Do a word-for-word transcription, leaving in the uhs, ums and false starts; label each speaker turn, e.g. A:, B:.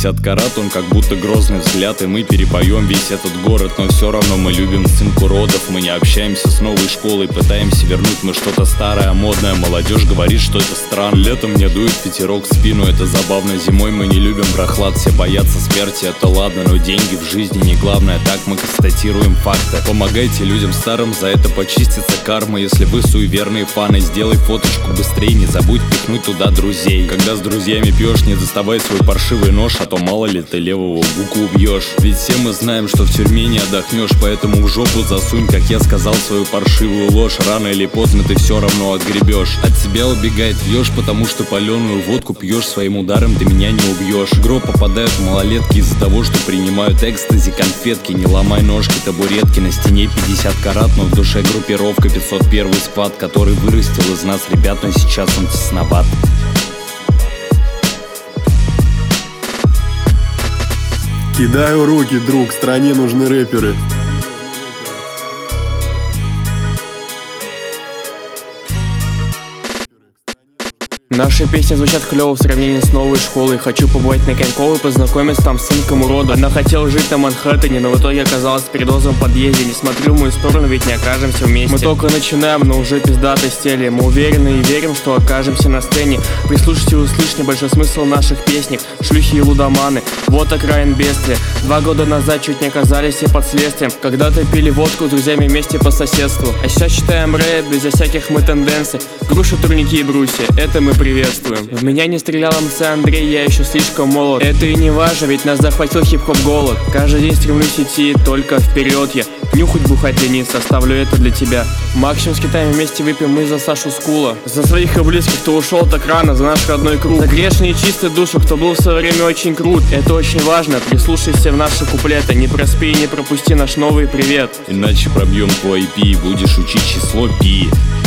A: пятьдесят карат, он как будто грозный взгляд. И мы перепоем весь этот город, но все равно мы любим сценку родов. Мы не общаемся с новой школой, пытаемся вернуть мы что-то старое, модное. Молодежь говорит, что это странно. Летом мне дует ветерок в спину, это забавно. Зимой мы не любим прохлад, все боятся смерти, это ладно. Но деньги в жизни не главное, так мы констатируем факты. Помогайте людям старым, за это почистится карма. Если вы суеверные фаны, сделай фоточку быстрее, не забудь пихнуть туда друзей. Когда с друзьями пьешь, не доставай свой паршивый нож, а то мало ли ты левого букву убьешь. Ведь все мы знаем, что в тюрьме не отдохнешь, поэтому в жопу засунь, как я сказал, свою паршивую ложь. Рано или поздно ты все равно отгребешь. От тебя убегает вьешь, потому что паленую водку пьешь, своим ударом ты меня не убьешь. В гроб попадают малолетки из-за того, что принимают экстази, конфетки. Не ломай ножки, табуретки, на стене пятьдесят карат, но в душе группировка пятьсот первый сквад, который вырастил из нас ребят, но сейчас он тесноват.
B: Кидаю руки, друг, стране нужны рэперы.
C: Наши песни звучат клево в сравнении с новой школой. Хочу побывать на Коньковой, познакомиться там с сынком урода. Она хотела жить на Манхэттене, но в итоге оказалась перед передозом в подъезде. Не смотрю в мою сторону, ведь не окажемся вместе. Мы только начинаем, но уже пиздатой стели. Мы уверены и верим, что окажемся на сцене. Прислушайте и услышь небольшой смысл наших песней. Шлюхи и лудоманы, вот окраин бедствия. Два года назад чуть не оказались все под следствием. Когда-то пили водку с друзьями вместе по соседству. А сейчас читаем рэп безо всяких мы тенденций. Груши, турники и брусья, это мы приветствуем. В меня не стрелял эм цэ Андрей, я еще слишком молод. Это и не важно, ведь нас захватил хип-хоп голод. Каждый день стремлюсь идти только вперед я. Нюхать, бухать лениться, оставлю это для тебя. Максимум с Китаем вместе выпьем мы за Сашу Скула. За своих и близких, кто ушел так рано, за наш родной круг. За грешные и чистые душу, кто был в свое время очень крут. Это очень важно, прислушайся в наши куплеты. Не проспи и не пропусти наш новый привет.
A: Иначе пробьем твой ай пи и будешь учить число пи.